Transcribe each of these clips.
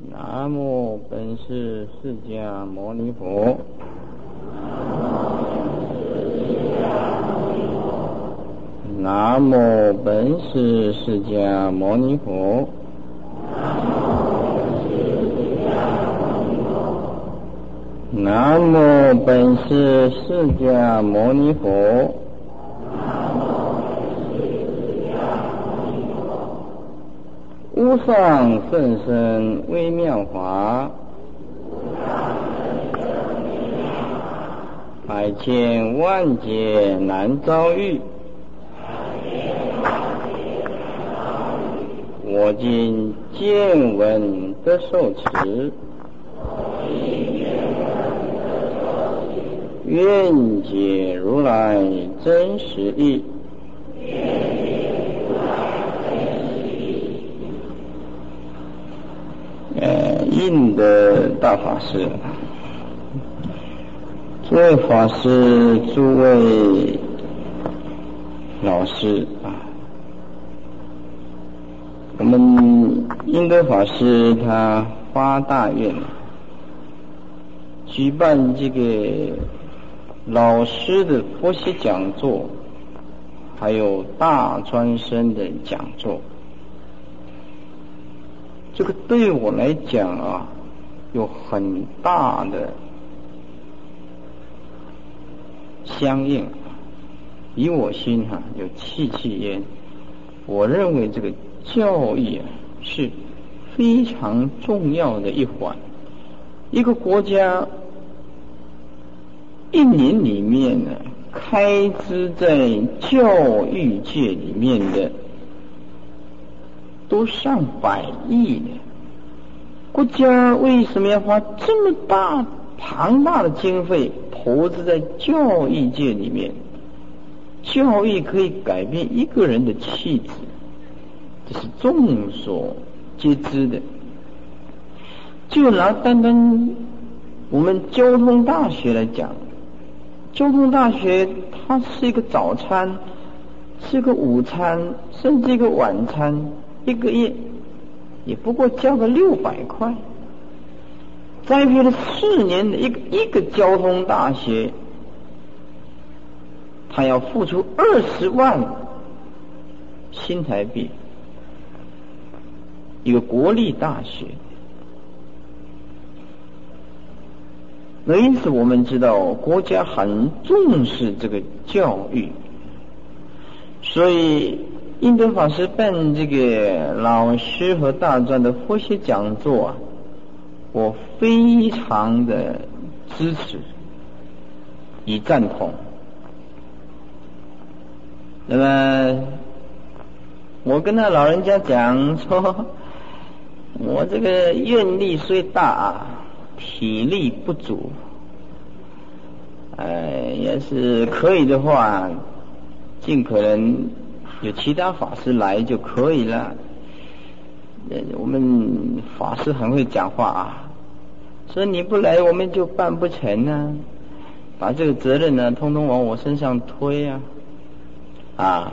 南无本师释迦牟尼佛。南无本师释迦牟尼佛。南无本师释迦牟尼佛。无上甚深微妙法，百千万劫难遭遇。我今见闻得受持，愿解如来真实义。印的大法师，诸位法师，诸位老师啊，我们印德法师他发大愿，举办这个老师的佛学讲座，还有大专生的讲座。这个对我来讲啊，有很大的相应，以我心有戚焉。我认为这个教育是非常重要的一环。一个国家一年里面呢，开支在教育界里面的都上百亿呢。国家为什么要花这么庞大的经费投资在教育界里面？教育可以改变一个人的气质，这是众所皆知的。就拿单单我们交通大学来讲，交通大学它是一个早餐，是一个午餐，甚至一个晚餐，一个月也不过交个600块。栽培了4年的一个交通大学，他要付出20万新台币，一个国立大学。那因此我们知道国家很重视这个教育，所以印德法师办这个老师和大专的佛学讲座啊，我非常的支持，以赞同。那么我跟他老人家讲说，我这个愿力虽大，体力不足，也是可以的话，尽可能有其他法师来就可以了。我们法师很会讲话啊，所以你不来我们就办不成啊，把这个责任呢通通往我身上推啊。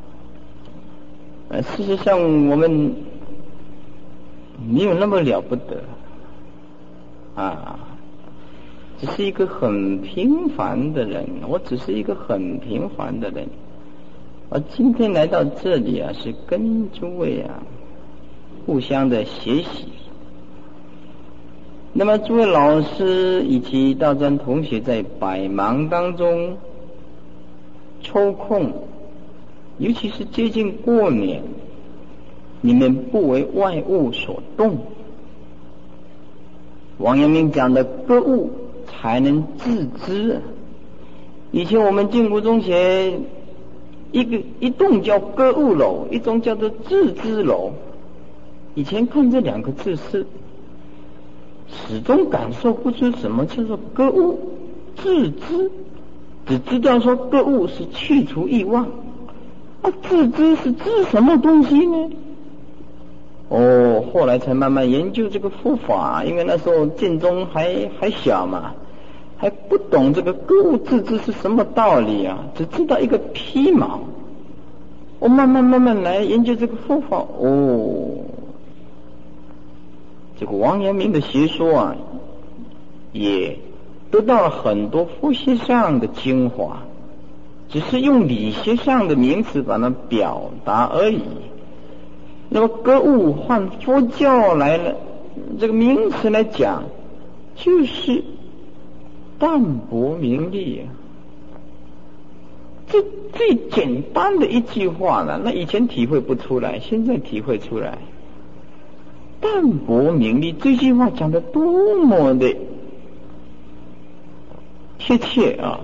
事实上我们没有那么了不得啊，只是一个很平凡的人，我只是一个很平凡的人。我今天来到这里啊，是跟诸位互相的学习。那么诸位老师以及大专同学在百忙当中抽空，尤其是接近过年，你们不为外物所动。王阳明讲的格物才能致知。以前我们建国中学一栋叫格物楼，一栋叫做致知楼。以前看这2个字是始终感受不出什么叫做格物致知，只知道说格物是去除欲望，致知是知什么东西呢？后来才慢慢研究这个佛法，因为那时候建中还小嘛，还不懂这个格物致知是什么道理啊，只知道一个皮毛。我慢慢来研究这个佛法，这个王阳明的学说啊，也得到了很多佛学上的精华，只是用理学上的名词把它表达而已。那么格物换佛教来了，这个名词来讲，就是淡泊名利啊。这最简单的一句话了，那以前体会不出来，现在体会出来。淡泊名利这句话讲得多么的贴切啊！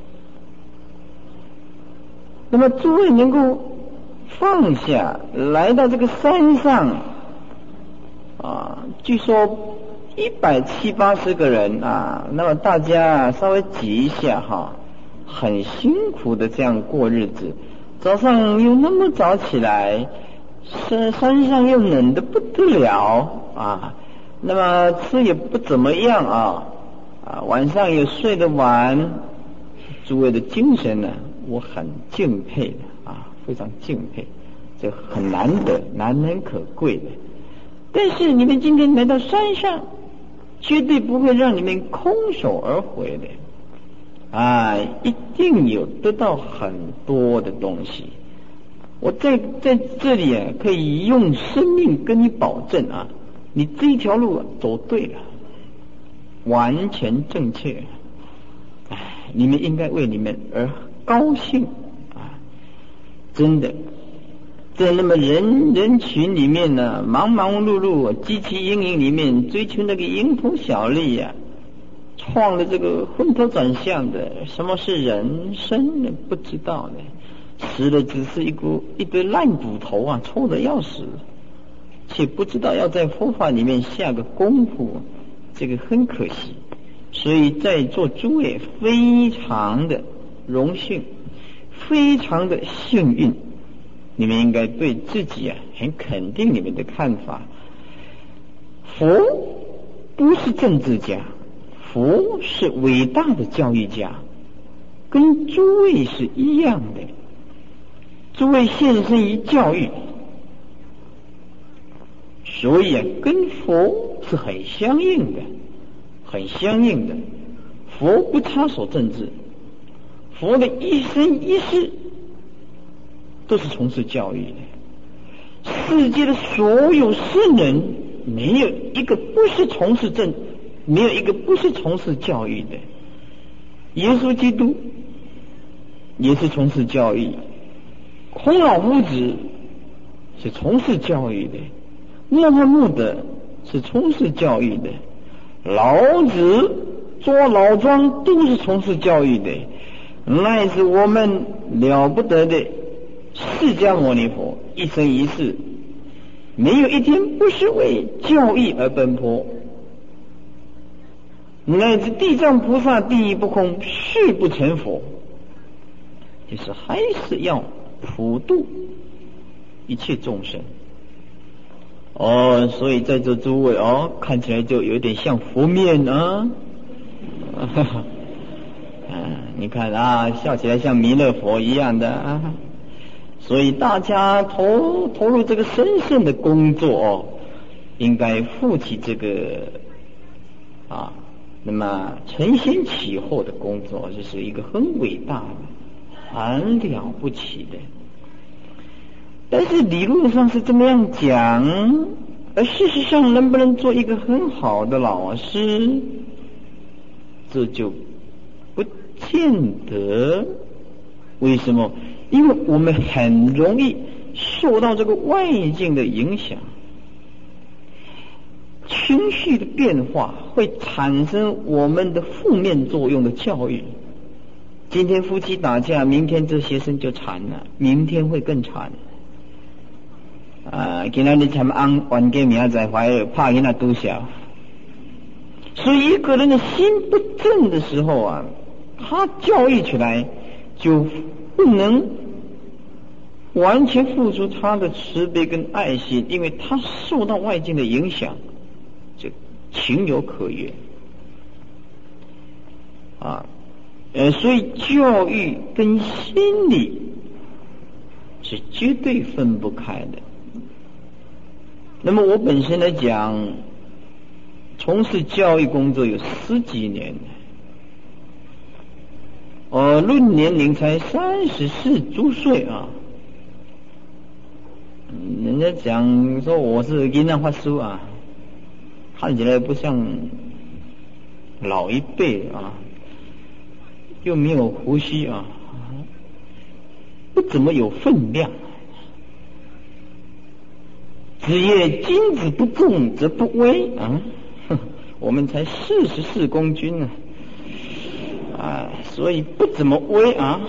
那么诸位能够放下，来到这个山上啊，据说170、80个人啊，那么大家稍微挤一下哈，很辛苦的这样过日子，早上又那么早起来，山上又冷得不得了啊，那么吃也不怎么样啊，晚上也睡得晚，诸位的精神呢，我很敬佩的啊，非常敬佩，这很难得，难能可贵的。但是你们今天来到山上，绝对不会让你们空手而回的啊，一定有得到很多的东西。我在这里啊，可以用生命跟你保证啊，你这一条路走对了，完全正确。你们应该为你们而高兴啊！真的，在那么人群里面呢，忙忙碌碌、汲汲营营里面追求那个蝇头小利呀，创了这个昏头转向的，什么是人生呢？不知道呢。死的只是一堆烂骨头啊，臭得要死，却不知道要在佛法里面下个功夫，这个很可惜。所以在座诸位非常的荣幸，非常的幸运，你们应该对自己啊很肯定你们的看法。佛不是政治家，佛是伟大的教育家，跟诸位是一样的。诸位献身于教育，所以啊，跟佛是很相应的，很相应的。佛不插手政治，佛的一生一世都是从事教育的。世界的所有圣人，没有一个不是从事没有一个不是从事教育的。耶稣基督也是从事教育，孔老夫子是从事教育的，穆罕默德是从事教育的，老子做老庄都是从事教育的，那是我们了不得的释迦牟尼佛一生一世没有一天不是为教育而奔波，乃至地藏菩萨地狱不空誓不成佛，就是还是要普度一切众生。所以在座诸位看起来就有点像佛面啊。你看啊，笑起来像弥勒佛一样的啊。所以大家投入这个神圣的工作应该负起这个那么承先启后的工作，这是一个很伟大的、很了不起的。但是理论上是这么样讲，而事实上能不能做一个很好的老师，这就不见得。为什么？因为我们很容易受到这个外境的影响，情绪的变化会产生我们的负面作用的教育。今天夫妻打架，明天这学生就惨了，明天会更惨。今天你他们按晚给明仔怀疑怕人家都小，所以一个人的心不正的时候啊，他教育起来就不能完全付出他的慈悲跟爱心，因为他受到外境的影响，就情有可原所以教育跟心理是绝对分不开的。那么我本身来讲， 从事教育工作有10几年，论年龄才34周岁啊。人家讲说我是银行发书啊，看起来不像老一辈啊，又没有胡须啊，不怎么有分量。子曰：金子不重则不威啊！我们才44公斤呢，所以不怎么威啊。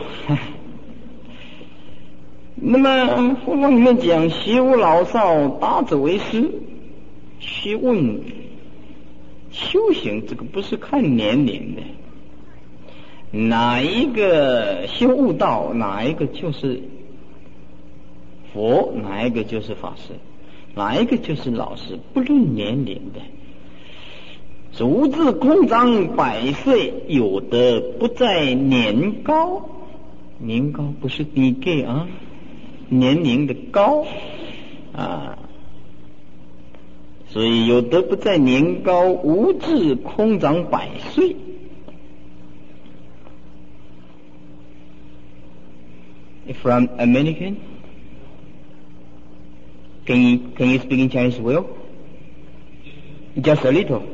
那么佛法里面讲，学无老少，大者为师。学问修行这个不是看年龄的，哪一个修悟道，哪一个就是佛，哪一个就是法师，哪一个就是老师，不论年龄的。足智空长100岁，有的不在年高，年高不是低个啊，年龄的高啊，所以有的不在年高，无智空长100岁。From American, can you speak in Chinese well? Just a little.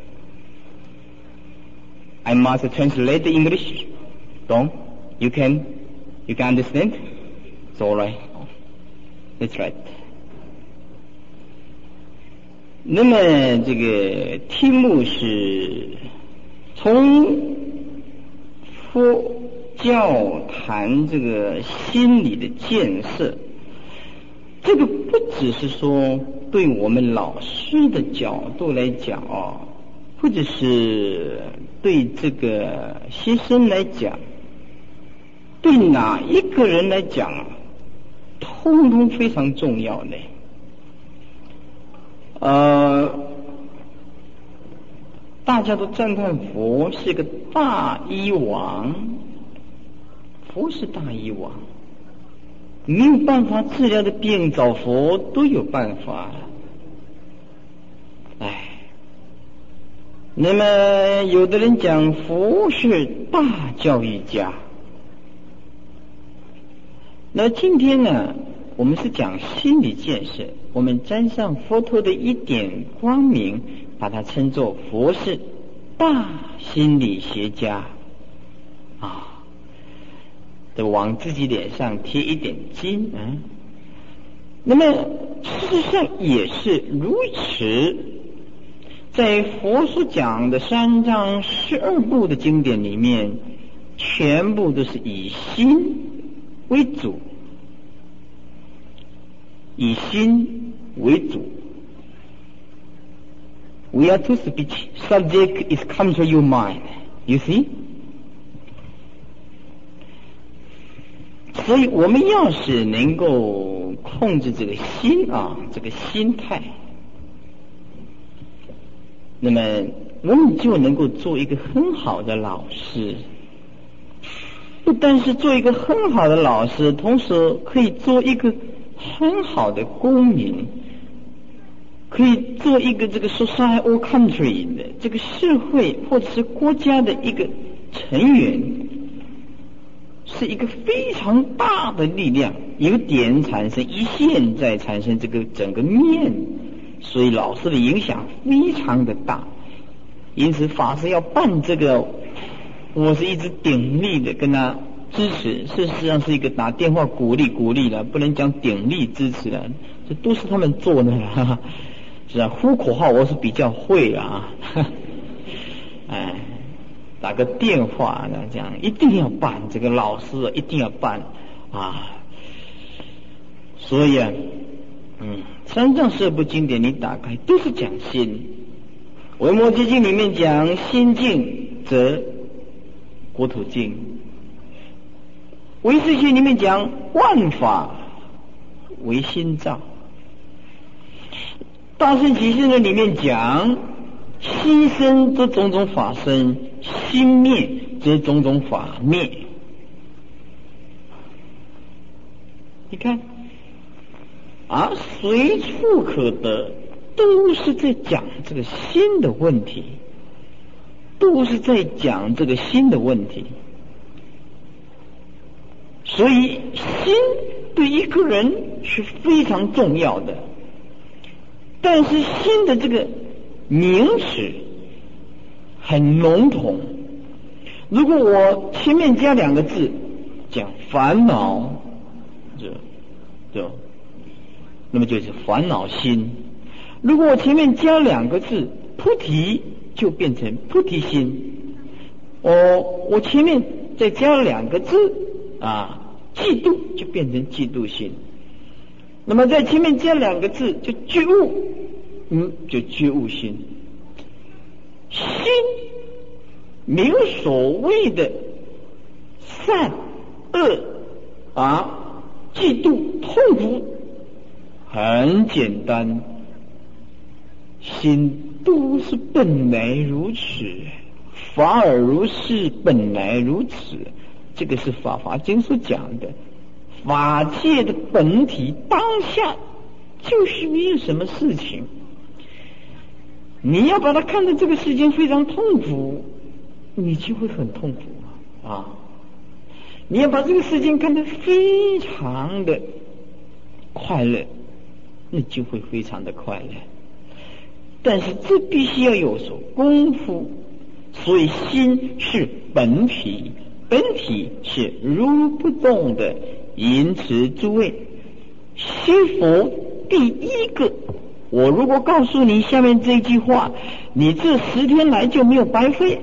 I must translate the English. Don't? You can understand? It's all right. That's right. 那么这个题目是从佛教谈这个心理的建设，这个不只是说对我们老师的角度来讲或者是对这个学生来讲，对哪一个人来讲通通非常重要的。大家都赞叹佛是个大医王，佛是大医王，没有办法治疗的病找佛都有办法。那么有的人讲佛是大教育家，那今天呢，我们是讲心理建设，我们沾上佛陀的一点光明，把它称作佛是大心理学家都往自己脸上贴一点金那么事实上也是如此，在佛所讲的3章12部的经典里面，全部都是以心为主，以心为主。We are to speech. Subject is come to your mind. You see? 所以我们要是能够控制这个心这个心态，那么我们就能够做一个很好的老师。不但是做一个很好的老师，同时可以做一个很好的公民，可以做一个这个 society or country 的这个社会或者是国家的一个成员，是一个非常大的力量，由点产生一线，再产生这个整个面，所以老师的影响非常的大。因此法师要办这个，我是一直鼎力的跟他支持，事实上是一个打电话鼓励了，不能讲鼎力支持了，这都是他们做的了。是啊，呼口号我是比较会打个电话这样一定要办，这个老师一定要办所以3章12部经典你打开都是讲心。维摩诘经里面讲心静则国土静，唯识学里面讲万法为心造，大乘起信论里面讲心生则种种法生，心灭则种种法灭。你看随处可得， 都是在讲这个心的问题，都是在讲这个心的问题。所以心对一个人是非常重要的，但是心的这个名词很笼统。如果我前面加两个字讲烦恼，那么就是烦恼心。如果我前面加两个字菩提，就变成菩提心。我前面再加两个字嫉妒，就变成嫉妒心。那么在前面加两个字就觉悟，就觉悟心。心没有所谓的善恶嫉妒痛苦，很简单，心都是本来如此，法尔如是，本来如此。这个是《法华经》所讲的，法界的本体当下就是没有什么事情。你要把它看到这个世间非常痛苦，你就会很痛苦你要把这个世间看得非常的快乐，那就会非常的快乐。但是这必须要有所功夫，所以心是本体，本体是如不动的。因此诸位，学佛第一个，我如果告诉你下面这句话，你这10天来就没有白费。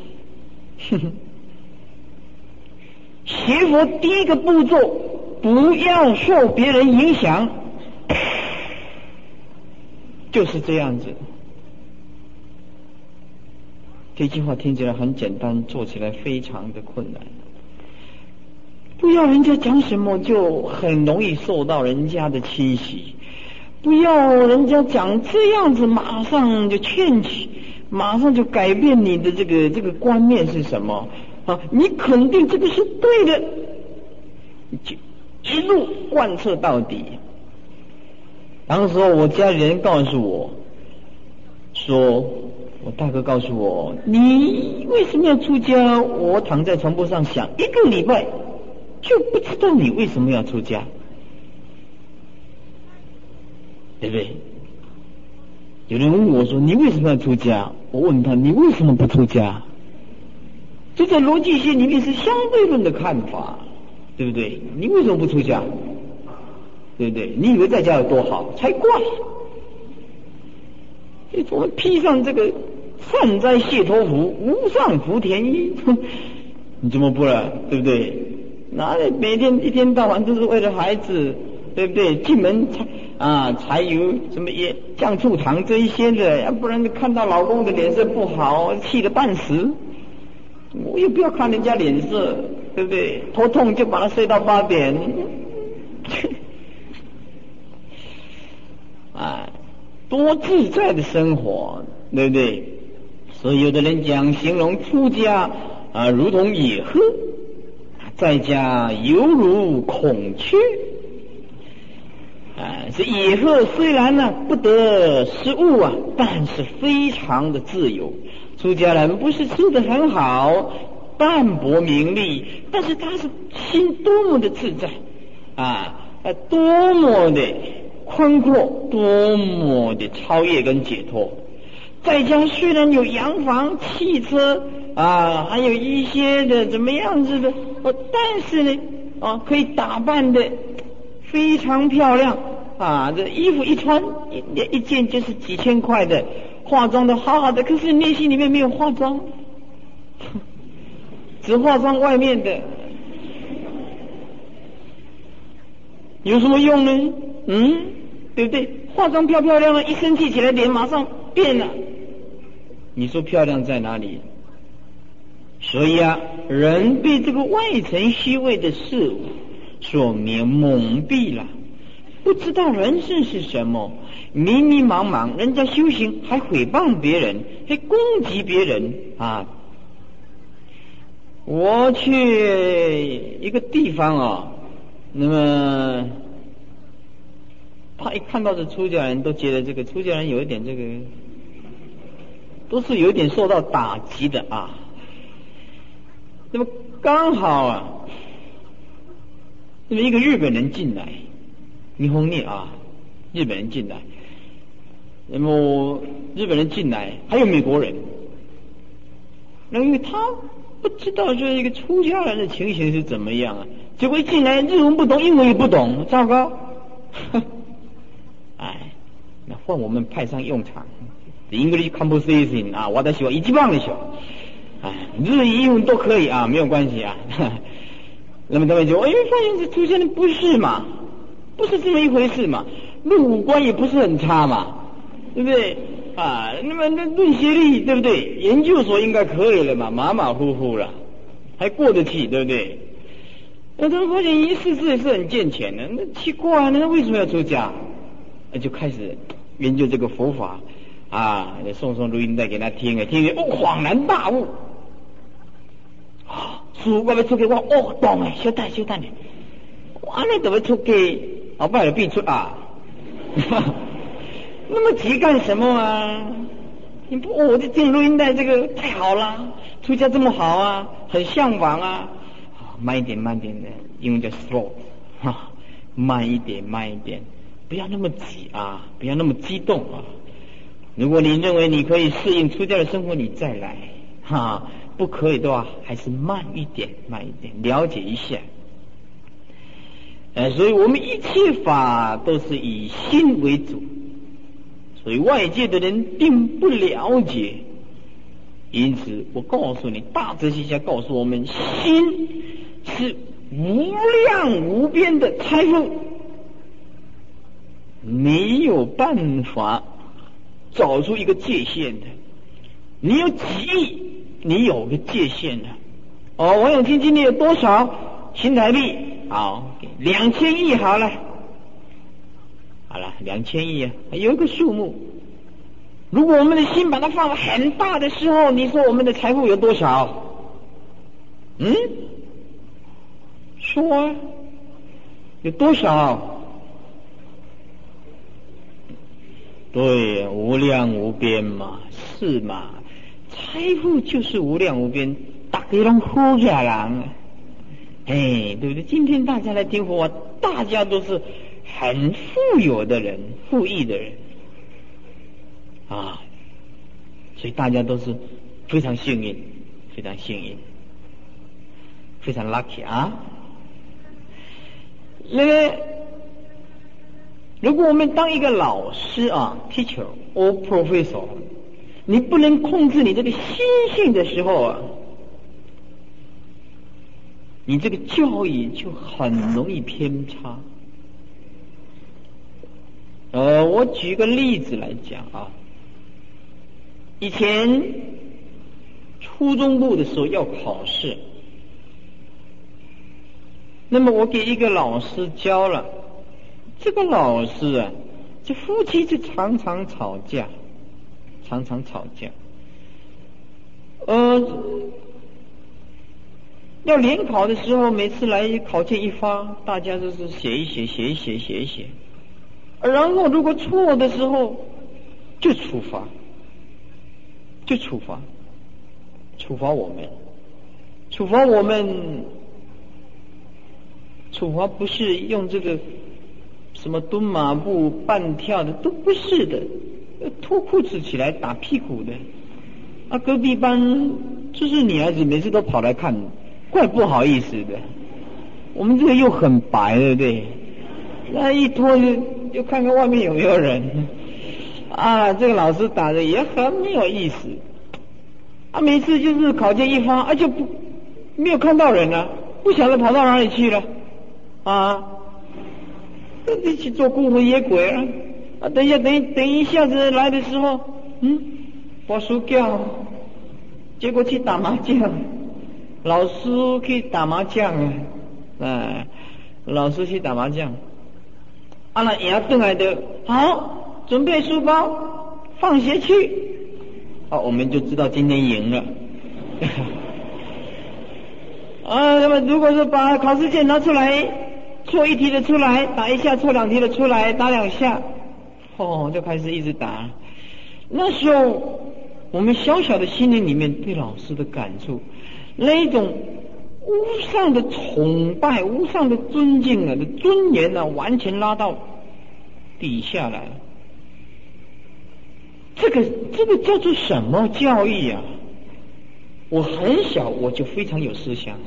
学佛第一个步骤，不要受别人影响，就是这样子。这句话听起来很简单，做起来非常的困难。不要人家讲什么就很容易受到人家的侵袭，不要人家讲这样子马上就劝起，马上就改变你的这个观念是什么你肯定这个是对的，就一路贯彻到底。当时我家里人告诉我说，我大哥告诉我，你为什么要出家？我躺在床铺上想1个礼拜，就不知道你为什么要出家，对不对？有人问我说，你为什么要出家？我问他，你为什么不出家？这在逻辑学里面是相对论的看法，对不对？你为什么不出家？对不对？你以为在家有多好？才怪！我们披上这个善哉谢脱服，无上福田衣，你怎么不了？对不对？那每天一天到晚都是为了孩子，对不对？进门才有什么也酱醋糖这一些的，要不然看到老公的脸色不好，气得半死。我也不要看人家脸色，对不对？头痛就把他睡到8点。多自在的生活，对不对？所以有的人讲形容出家如同野鹤，在家犹如孔雀。这野鹤虽然不得食物但是非常的自由。出家人不是吃得很好，淡泊名利，但是他是心多么的自在多么的宽阔，多么的超越跟解脱。在家虽然有洋房、汽车还有一些的怎么样子的但是呢可以打扮的非常漂亮这衣服一穿一件就是几千块的，化妆的好好的，可是内心里面没有化妆，只化妆外面的，有什么用呢？对不对？化妆漂漂亮亮，一生气起来脸马上变了，你说漂亮在哪里？所以人被这个外层虚伪的事物所蒙蔽了，不知道人生是什么，迷迷茫茫，人家修行还诽谤别人，还攻击别人我去一个地方那么怕一看到这出家人都觉得这个出家人有一点这个，都是有一点受到打击的啊。那么刚好啊，那么一个日本人进来，霓虹念啊，日本人进来，那么日本人进来，还有美国人，那因为他不知道这一个出家人的情形是怎么样啊，结果一进来日文不懂，英文也不懂，糟糕，哎，那换我们派上用场 ，The English conversation 啊，我的喜欢一级棒的小，哎，日语英文都可以啊，没有关系啊。那么他们就发现这出家人不是嘛，不是这么一回事嘛，论五官也不是很差嘛，对不对啊？那么那论学历对不对？研究所应该可以了嘛，马马虎虎了，还过得去对不对？那他们发现一世也是很健全的，那奇怪，那为什么要出家？就开始研究这个佛法啊，送录音带给他听啊，听恍然大悟啊！书我要出去，我懂诶，小等咧，我安尼就要出去，后摆就变出啊！那么急干什么啊？你不，我这听录音带这个太好了，出家这么好啊，很向往啊！慢一点的，英文叫 slow， 慢一点，不要那么急啊，不要那么激动啊！如果你认为你可以适应出家的生活，你再来哈。不可以的话，还是慢一点，了解一下。所以我们一切法都是以心为主，所以外界的人并不了解。因此，我告诉你，大哲学家告诉我们，心是无量无边的财富，没有办法找出一个界限的。你有几亿？你有个界限的王永庆今天有多少新台币？好，2000亿好了，2000亿啊，有一个数目。如果我们的心把它放得很大的时候，你说我们的财富有多少？说啊，有多少？对，无量无边嘛，是嘛？财富就是无量无边，大家都富起来人，对不对？今天大家来听佛法，大家都是很富有的人，富裕的人啊，所以大家都是非常幸运，非常 lucky 啊。那个，如果我们当一个老师啊 ，teacher or professor。你不能控制你这个心性的时候啊，你这个教育就很容易偏差。我举个例子来讲啊，以前初中部的时候要考试，那么我给一个老师教了，这个老师啊，这夫妻就常常吵架。要联考的时候，每次来考卷一发，大家都是写一写，然后如果错的时候就处罚我们，处罚不是用这个什么蹲马步、半跳的，都不是的。脱裤子起来打屁股的隔壁班就是女孩子每次都跑来看，怪不好意思的。我们这个又很白，对不对？那一脱就看看外面有没有人啊。这个老师打的也很没有意思每次就是考卷一发就没有看到人了，不晓得跑到哪里去了一起做孤魂野鬼了等一下子来的时候，把书掉，结果去打麻将，老师去打麻将老师去打麻将，那赢回来的，好，准备书包，放学去，我们就知道今天赢了。那么如果是把考试卷拿出来， 错一题的出来打一下，错两题的出来打两下，就开始一直打。那时候我们小小的心灵里面对老师的感触，那一种无上的崇拜、无上的尊敬的尊严完全拉到底下来。这个叫做什么教育啊？我很小我就非常有思想，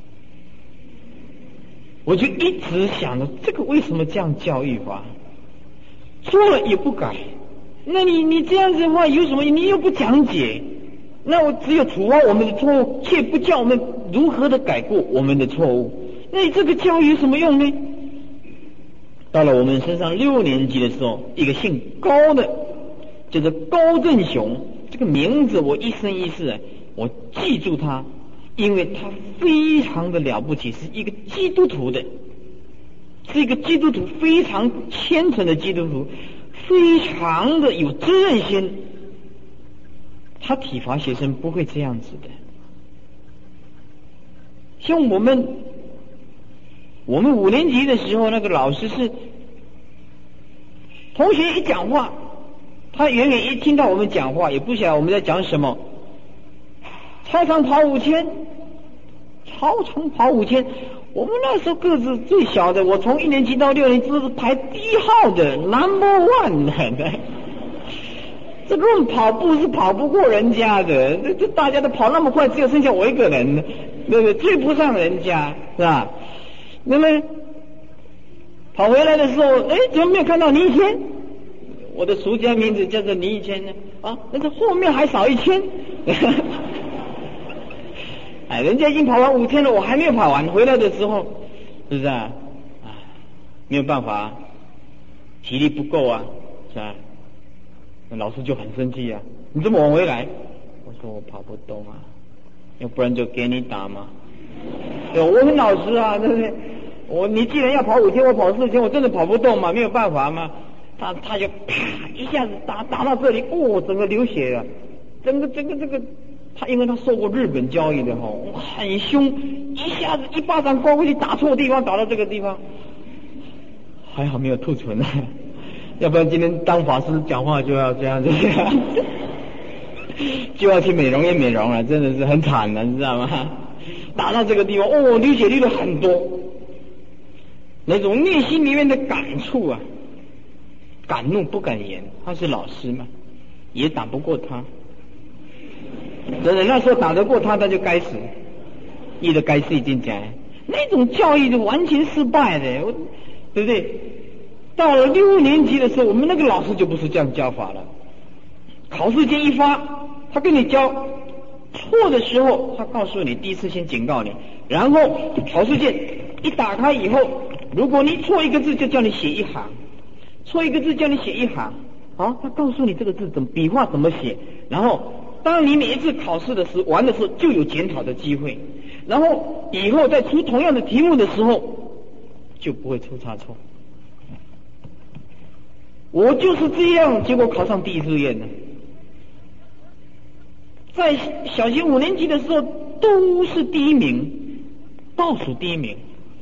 我就一直想着这个为什么这样教育法？错了也不改，那你这样子的话有什么？你又不讲解，那我只有处罚我们的错误，却不叫我们如何的改过我们的错误。那这个教育有什么用呢？到了我们升上6年级的时候，一个姓高的，就是高振雄，这个名字我一生一世我记住他，因为他非常的了不起，是一个基督徒的，是一个基督徒，非常虔诚的基督徒，非常的有责任心。他体罚学生不会这样子的。像我们5年级的时候，那个老师是同学一讲话，他远远一听到我们讲话，也不晓得我们在讲什么。操场跑5000，我们那时候个子最小的，我从1年级到6年级都是排第1号的 ，number 1的。这论跑步是跑不过人家的，这大家都跑那么快，只有剩下我一个人，对不对？追不上人家，是吧？那么跑回来的时候，怎么没有看到倪谦？我的俗家名字叫做倪谦呢？但是后面还少1000。人家已经跑完5天了，我还没有跑完。回来的时候，是不是啊？没有办法，体力不够啊，是吧？那老师就很生气啊，你这么晚回来？我说我跑不动啊，要不然就给你打嘛。我很老实啊，对不对？你既然要跑5天，我跑4天，我真的跑不动嘛，没有办法嘛。他就啪一下子打到这里，整个流血了，整个这个。因为他受过日本教育的很凶，一下子一巴掌刮过去，打错地方，打到这个地方，还好没有吐唇要不然今天当法师讲话就要这样就要去美容院美容了，真的是很惨的，你知道吗？打到这个地方，流血流了很多，那种内心里面的感触啊，敢怒不敢言，他是老师嘛，也打不过他。真的，那时候打得过他就该死，一的该死已经讲，那种教育就完全失败的，对不对？到了6年级的时候，我们那个老师就不是这样教法了。考试卷一发，他跟你教错的时候，他告诉你第一次先警告你，然后考试卷一打开以后，如果你错一个字，就叫你写一行，错一个字叫你写一行，他告诉你这个字怎么笔画怎么写，然后。当你每一次考试的时候完的时候，就有检讨的机会，然后以后再出同样的题目的时候，就不会出差错。我就是这样，结果考上第1志愿的。在小学5年级的时候都是第1名，倒数第1名。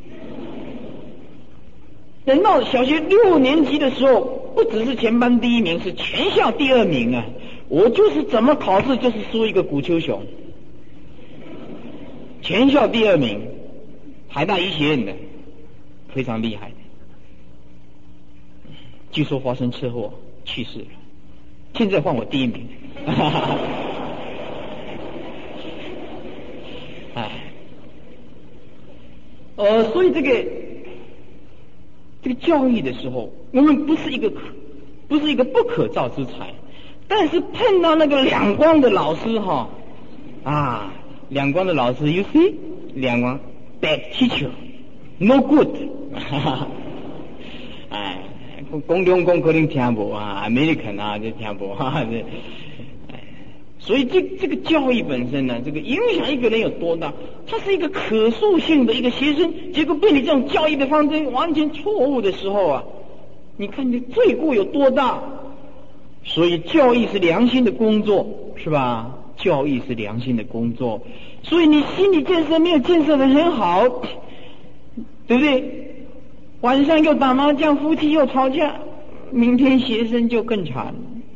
等到小学6年级的时候，不只是全班第1名，是全校第2名啊！我就是怎么考试就是输一个古丘熊，全校第2名，台大医学院的，非常厉害的。据说发生车祸去世了，现在换我第1名。所以这个教育的时候，我们不是一个不可造之才。但是碰到那个两光的老师两光的老师 ，you see， 两光 bad teacher，no good， 讲两光可能听不American 就听不所以这个教育本身呢，这个影响一个人有多大？他是一个可塑性的一个学生，结果被你这种教育的方针完全错误的时候你看你罪过有多大？所以教育是良心的工作，是吧？教育是良心的工作，所以你心理建设没有建设得很好，对不对？ 晚上又打麻将，夫妻又吵架，明天学生就更惨。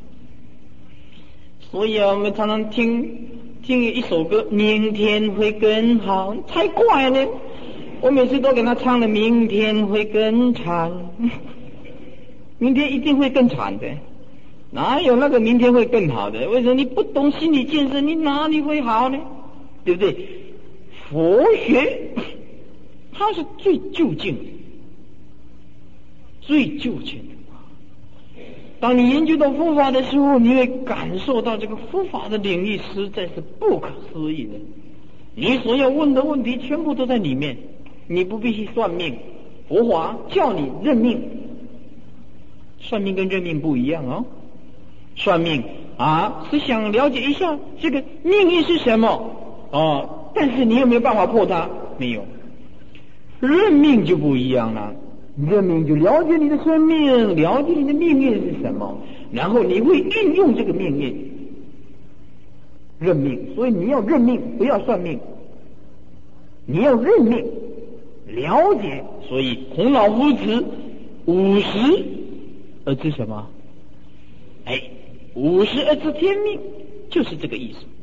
所以我们常常听一首歌，明天会更好，才怪呢！我每次都给他唱了，明天会更惨，明天一定会更惨的，哪有那个明天会更好的？为什么你不懂心理建设，你哪里会好呢？对不对？佛学它是最究竟的，最究竟的。当你研究到佛法的时候，你会感受到这个佛法的领域实在是不可思议的。你所要问的问题全部都在里面，你不必去算命。佛法叫你认命，算命跟认命不一样哦。算命是想了解一下这个命运是什么但是你有没有办法破它？没有。认命就不一样了。认命就了解你的生命，了解你的命运是什么，然后你会运用这个命运。认命，所以你要认命，不要算命。你要认命，了解。所以孔老夫子50而知什么？50而知天命，就是这个意思。